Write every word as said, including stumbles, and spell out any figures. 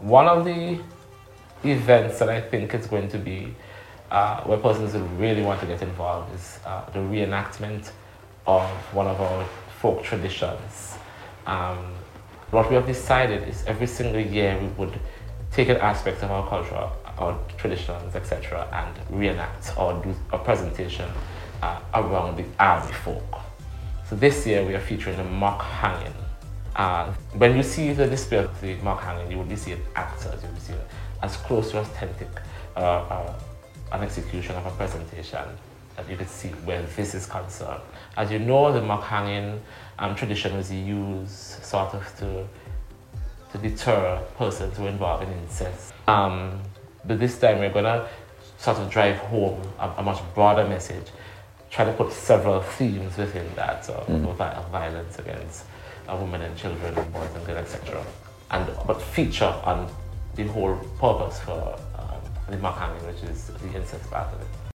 One of the events that I think is going to be uh, where persons will really want to get involved is uh, the reenactment of one of our folk traditions. Um, what we have decided is every single year we would take an aspect of our culture, our traditions, et cetera, and reenact or do a presentation uh, around the army folk. So this year we are featuring the mock hanging. Uh, when you see the display of the mock hanging, you will be seeing actors, you will be seeing as close to authentic uh, uh, an execution of a presentation that you could see where this is concerned. As you know, the mock hanging um, tradition was used sort of to, to deter persons who are involved in incest. Um, but this time we're going to sort of drive home a, a much broader message, try to put several themes within that, so mm. of violence against uh, women and children, and boys and girls, et cetera. And but feature on the whole purpose for um, the mock hanging, which is the incest part of it.